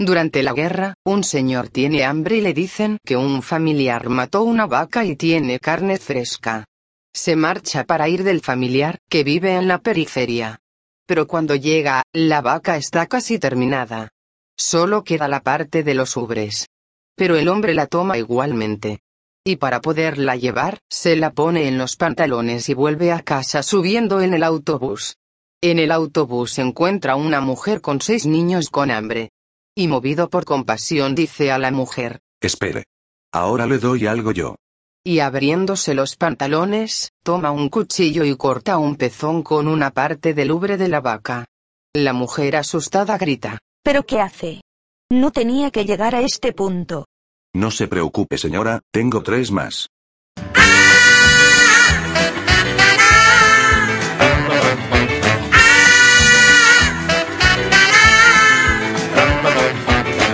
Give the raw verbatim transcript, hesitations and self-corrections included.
Durante la guerra, un señor tiene hambre y le dicen que un familiar mató una vaca y tiene carne fresca. Se marcha para ir del familiar, que vive en la periferia. Pero cuando llega, la vaca está casi terminada. Solo queda la parte de los ubres. Pero el hombre la toma igualmente. Y para poderla llevar, se la pone en los pantalones y vuelve a casa subiendo en el autobús. En el autobús encuentra una mujer con seis niños con hambre. Y movido por compasión dice a la mujer: Espere. Ahora le doy algo yo. Y abriéndose los pantalones, toma un cuchillo y corta un pezón con una parte del ubre de la vaca. La mujer asustada grita: ¿Pero qué hace? No tenía que llegar a este punto. No se preocupe, señora, tengo tres más.